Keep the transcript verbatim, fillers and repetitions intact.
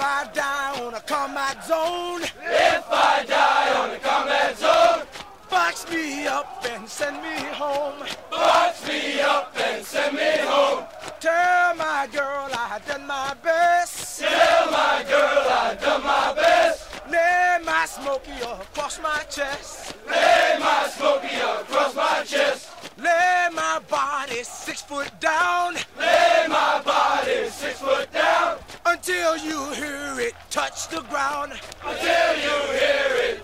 I die on a combat zone, if I die on the combat zone, box me up and send me home. box me up and send me home. Tell my girl I done my best. Tell my girl I done my best. Lay my smoky across my chest. Lay my smoky across my chest. Lay my body six foot down. Lay my body six foot down. Until you hear it touch the ground. Until you hear it